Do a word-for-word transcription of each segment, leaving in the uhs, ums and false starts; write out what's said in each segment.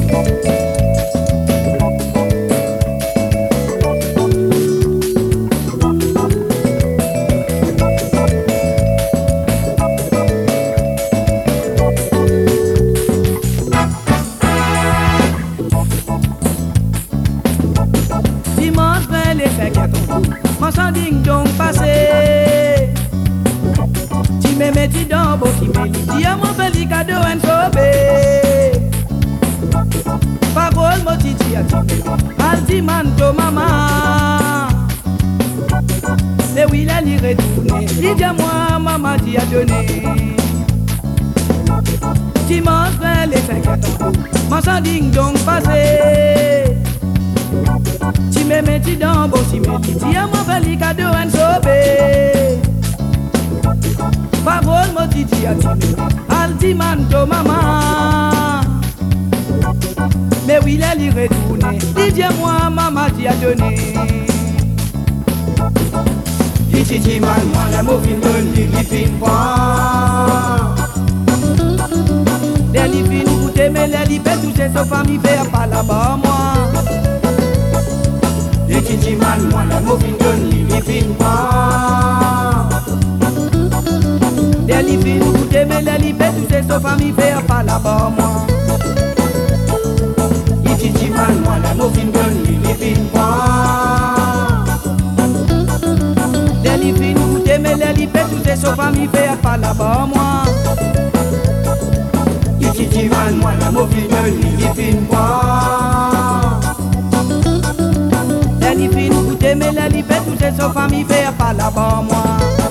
Mon sang ding dong passé. Tu me mets dans beau qui me dit à mon petit cadeau en sobé. Parole mo titi a titi. Alti manto maman. Mais oui la li retourné. Dis à moi maman t'y a donné. Dimanche vers les cinq ans. Mon sang ding dong passé. Tu me mets dans beau si me dit à mon petit cadeau en sobé. Parole mo titi a titi. Alti manto maman. Mais oui, la li retourné. Dis-moi, maman t'y a donné. Titi man, moi la mauvine donne, li li fin pas. Les li fin ou t'aimer, les li fait tout c'est sa famille fait pas là-bas moi. Titi man, moi la mauvine donne, li li fin pas. Les li fin ou t'aimer, les li fait tout c'est sa famille fait pas là-bas moi. Titi man, moi la mauvine donne, li li fin pas. Les li fin ou t'aimer, les li fait tout c'est sa famille fait pas là-bas moi. Titi man, moi la mauvine donne, li li fin pas. Les li fin ou t'aimer, les li fait tout c'est sa famille fait pas là-bas moi.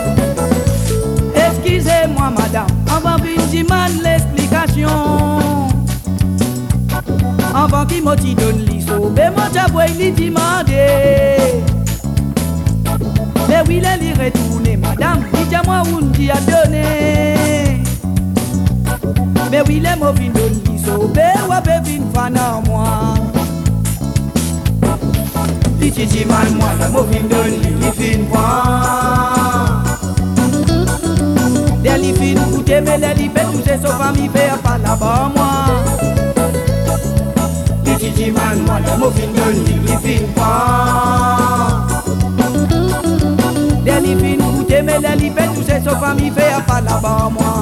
Excusez-moi madame, avant une man l'explication. Avant qu'il m'a dit donne l'issue, mais moi j'avoue il dit demandé. Mais oui, il est retourné, madame, dis-moi où t'y a donné. Mais oui, les mots viennent donner l'issue, mais ouais, viennent fan à moi. Petit dit mal, moi, les mots viennent donner l'issue, pas. Les l'issue, vous t'aimez, les l'issue, tout c'est sa famille, fait pas là-bas, moi. Titi man, moi la mauvine donne, li li fin pas. Les li fin ou t'aimer, les li fait tout c'est sa famille fait pas là-bas moi.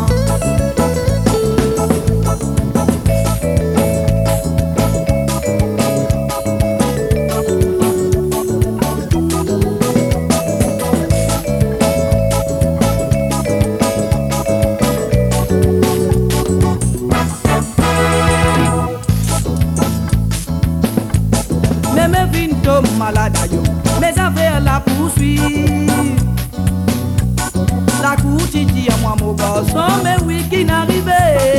Malade mes affaires la poursuivent. La cour titi à moi mon garçon, mais oui qui n'arrive.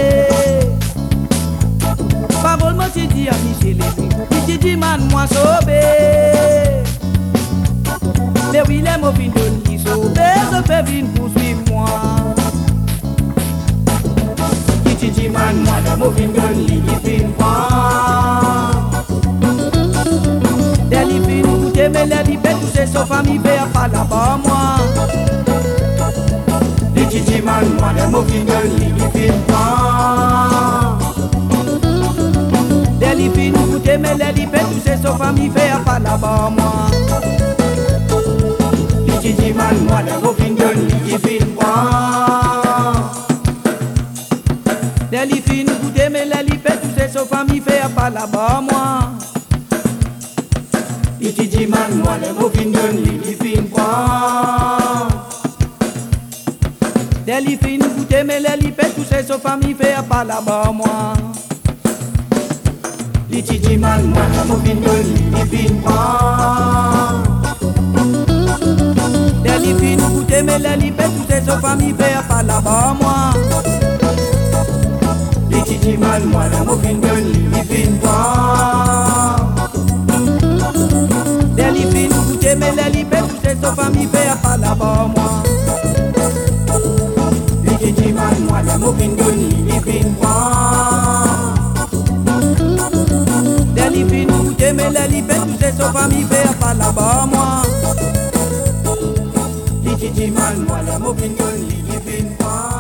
Pas vol titi à Michel Titi dit man moi sauvé. Mais oui les mots fin donne qui sauvé, je fais vin poursuivre moi. Titi dit man moi les mots fin donne li li fin pas. Les li fin ou t'aimer, les li fait tout c'est sa famille fait pas là-bas moi. Les titi man, moi les mots fin donne, li li fin pas. Les li fin ou t'aimer, les li fait tout c'est sa famille fait pas là-bas moi. Les titi man, moi les mots fin donne, li li fin pas. Les li fin ou t'aimer, les li fait tout c'est sa famille fait pas là-bas moi. Titi man, moi les mots fin donne, li li fin pas. Les li fin ou t'aimer, les li fait tout c'est sa famille fait pas là-bas moi. Titi man, moi les mots fin donne, li li fin pas. Les li fin ou t'aimer, les li fait tout c'est sa famille fait pas là-bas moi. Titi man, moi les mots fin donne, li li fin pas. Les li fin ou t'aimer, les li fait tout c'est sa famille fait pas là-bas moi. Titi man, moi les mots fin donne, li li fin pas. Les li fin ou t'aimer, les li fait tout c'est sa famille fait pas là-bas moi. Titi man, moi les mots fin donne, li li fin pas.